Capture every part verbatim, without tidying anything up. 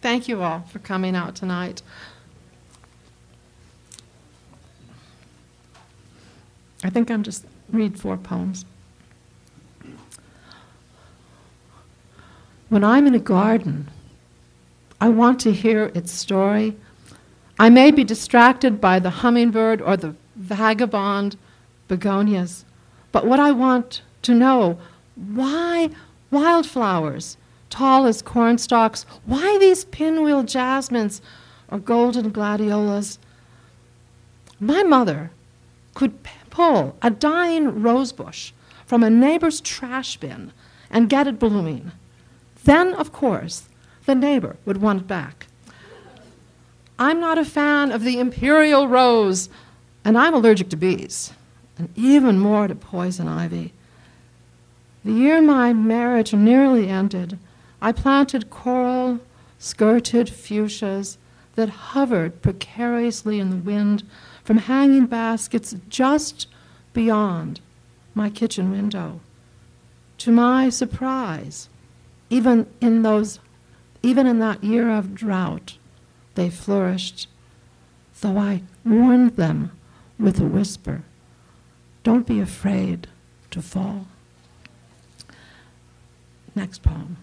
thank you all for coming out tonight. I think I'm just read four poems. When I'm in a garden, I want to hear its story. I may be distracted by the hummingbird or the vagabond begonias, but what I want to know, why wildflowers, tall as cornstalks, why these pinwheel jasmines or golden gladiolas? My mother could p- pull a dying rosebush from a neighbor's trash bin and get it blooming. Then, of course, the neighbor would want it back. I'm not a fan of the imperial rose, and I'm allergic to bees, and even more to poison ivy. The year my marriage nearly ended, I planted coral-skirted fuchsias that hovered precariously in the wind from hanging baskets just beyond my kitchen window. To my surprise, even in those, even in that year of drought, they flourished, though I warned them with a whisper, "Don't be afraid to fall." Next poem.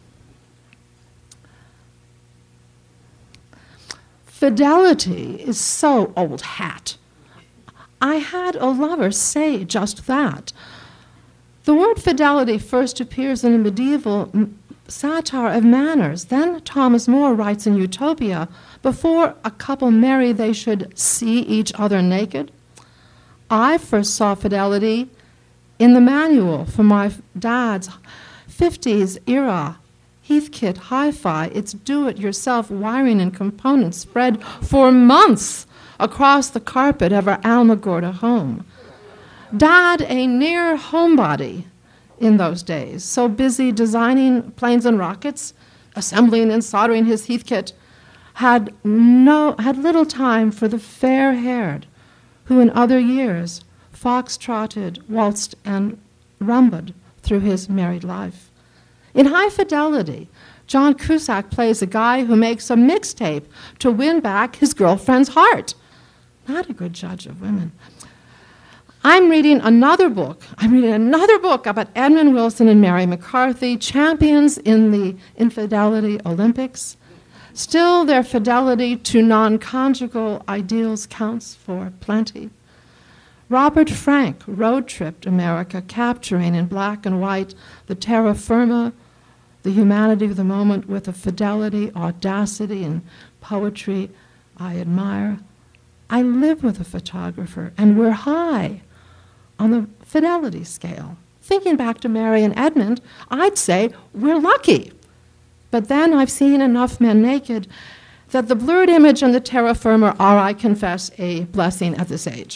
Fidelity is so old hat. I had a lover say just that. The word fidelity first appears in a medieval m- satire of manners. Then Thomas More writes in Utopia, before a couple marry, they should see each other naked. I first saw fidelity in the manual for my dad's fifties era Heathkit Hi-Fi. It's do-it-yourself wiring and components spread for months across the carpet of our Alamogordo home. Dad, a near homebody in those days, so busy designing planes and rockets, assembling and soldering his Heathkit, had no had little time for the fair-haired, who in other years fox-trotted, waltzed, and rumbed through his married life. In High Fidelity, John Cusack plays a guy who makes a mixtape to win back his girlfriend's heart. Not a good judge of women. I'm reading another book. I'm reading another book about Edmund Wilson and Mary McCarthy, champions in the infidelity Olympics. Still, their fidelity to non-conjugal ideals counts for plenty. Robert Frank road-tripped America, capturing in black and white the terra firma, the humanity of the moment, with a fidelity, audacity, and poetry I admire. I live with a photographer, and we're high on the fidelity scale. Thinking back to Mary and Edmund, I'd say we're lucky. But then I've seen enough men naked that the blurred image and the terra firma are, I confess, a blessing at this age.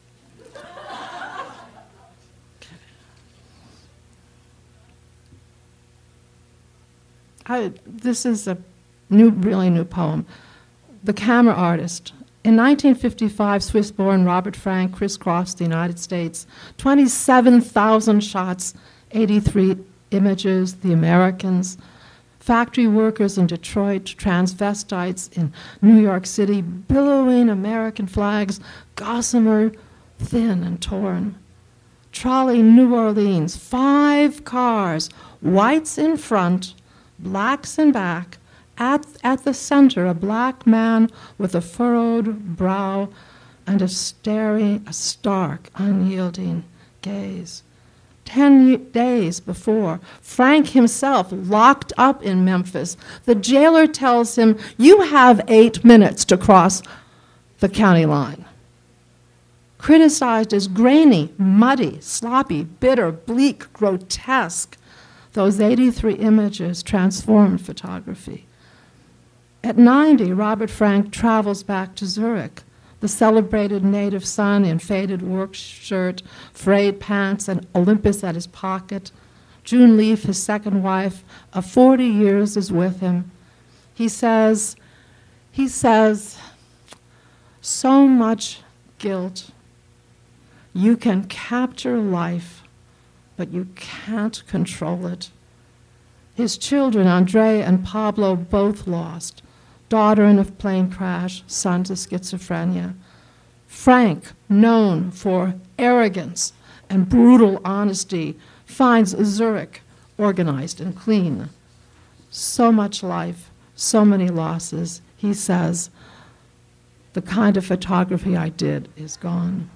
I, this is a new, really new poem. The Camera Artist. In nineteen fifty-five, Swiss-born Robert Frank crisscrossed the United States. twenty-seven thousand shots, eighty-three images, the Americans, factory workers in Detroit, transvestites in New York City, billowing American flags, gossamer, thin and torn. Trolley, New Orleans, five cars, whites in front, blacks in back, at, at the center, a black man with a furrowed brow and a staring, a stark, unyielding gaze. Ten days before, Frank himself locked up in Memphis. The jailer tells him, "You have eight minutes to cross the county line." Criticized as grainy, muddy, sloppy, bitter, bleak, grotesque, those eighty-three images transformed photography. At ninety, Robert Frank travels back to Zurich, the celebrated native son in faded work shirt, frayed pants, and Olympus at his pocket. June Leaf, his second wife, of forty years, is with him. He says, he says, so much guilt. You can capture life, but you can't control it. His children, Andre and Pablo, both lost. daughter in a plane crash, son to schizophrenia. Frank, known for arrogance and brutal honesty, finds Zurich organized and clean. So much life, so many losses. He says, the kind of photography I did is gone.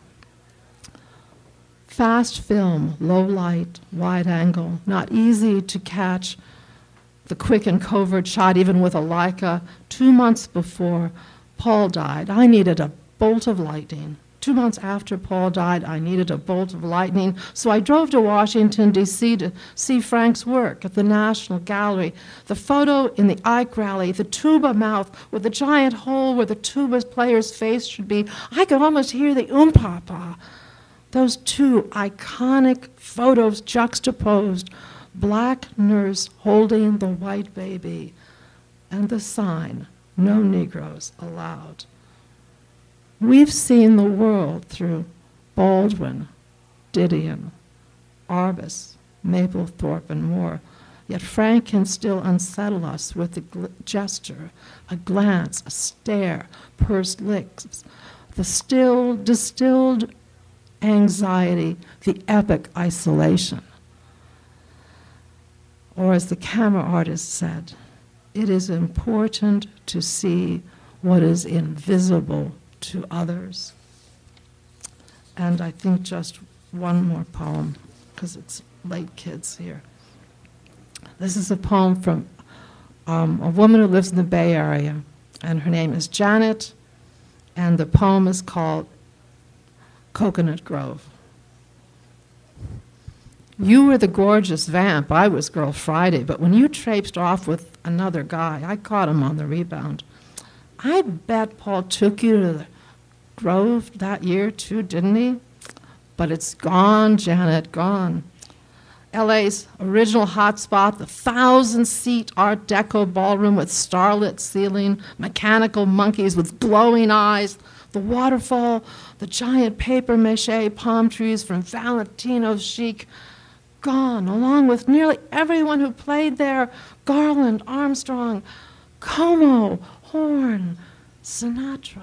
Fast film, low light, wide angle, not easy to catch the quick and covert shot, even with a Leica. Two months before Paul died, I needed a bolt of lightning. Two months after Paul died, I needed a bolt of lightning, so I drove to Washington, D C to see Frank's work at the National Gallery. The photo in the Ike rally, the tuba mouth with the giant hole where the tuba player's face should be. I could almost hear the um-pa-pa. Those two iconic photos juxtaposed, black nurse holding the white baby, and the sign, no Negroes allowed. We've seen the world through Baldwin, Didion, Arbus, Mapplethorpe, and more. Yet Frank can still unsettle us with a gl- gesture, a glance, a stare, pursed lips, the still, distilled anxiety, the epic isolation. Or as the camera artist said, it is important to see what is invisible to others. And I think just one more poem, because it's late, kids, here. This is a poem from um, a woman who lives in the Bay Area, and her name is Janet, and the poem is called Coconut Grove. You were the gorgeous vamp, I was Girl Friday, but when you traipsed off with another guy, I caught him on the rebound. I bet Paul took you to the Grove that year too, didn't he? But it's gone, Janet, gone. L A's original hotspot, the thousand-seat Art Deco ballroom with starlit ceiling, mechanical monkeys with glowing eyes, the waterfall, the giant papier-mâché palm trees from Valentino's Chic, gone, along with nearly everyone who played there, Garland, Armstrong, Como, Horn, Sinatra.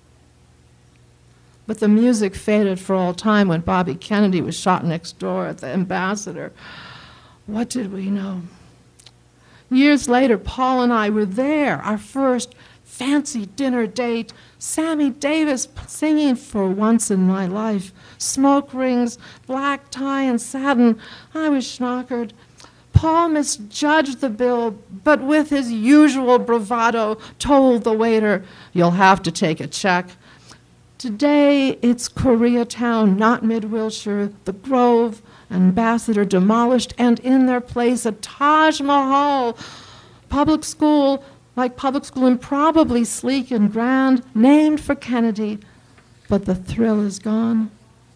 But the music faded for all time when Bobby Kennedy was shot next door at the Ambassador. What did we know? Years later, Paul and I were there, our first fancy dinner date, Sammy Davis singing For Once in My Life, smoke rings, black tie and satin. I was schnockered. Paul misjudged the bill, but with his usual bravado told the waiter, you'll have to take a check. Today, it's Koreatown, not Mid-Wilshire, the Grove, Ambassador demolished, and in their place a Taj Mahal. Public school, like public school, improbably sleek and grand, named for Kennedy, but the thrill is gone.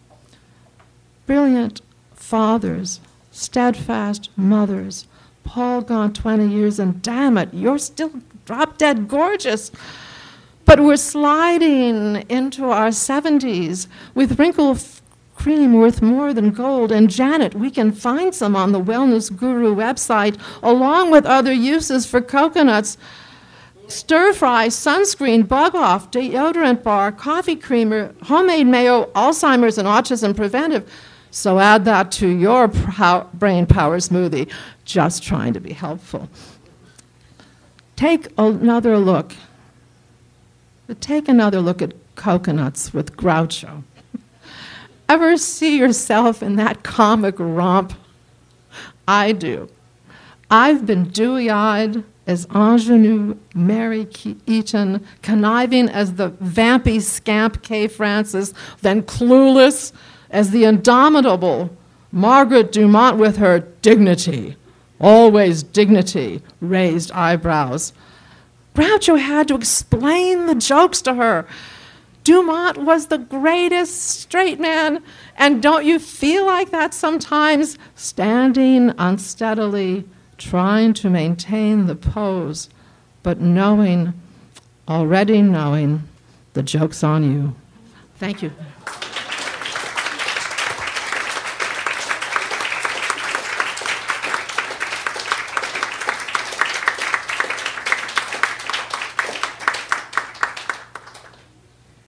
Brilliant fathers, steadfast mothers, Paul gone twenty years, and damn it, you're still drop-dead gorgeous. But we're sliding into our seventies with wrinkle cream worth more than gold. And Janet, we can find some on the Wellness Guru website, along with other uses for coconuts. Stir-fry, sunscreen, bug-off, deodorant bar, coffee creamer, homemade mayo, Alzheimer's and autism preventive. So add that to your pow- brain power smoothie. Just trying to be helpful. Take another look. But take another look at coconuts with Groucho. Ever see yourself in that comic romp? I do. I've been dewy-eyed as ingenue Mary Eaton, conniving as the vampy scamp Kay Francis, then clueless as the indomitable Margaret Dumont with her dignity, always dignity, raised eyebrows. Groucho had to explain the jokes to her. Dumont was the greatest straight man, and don't you feel like that sometimes? Standing unsteadily, trying to maintain the pose, but knowing, already knowing, the joke's on you. Thank you.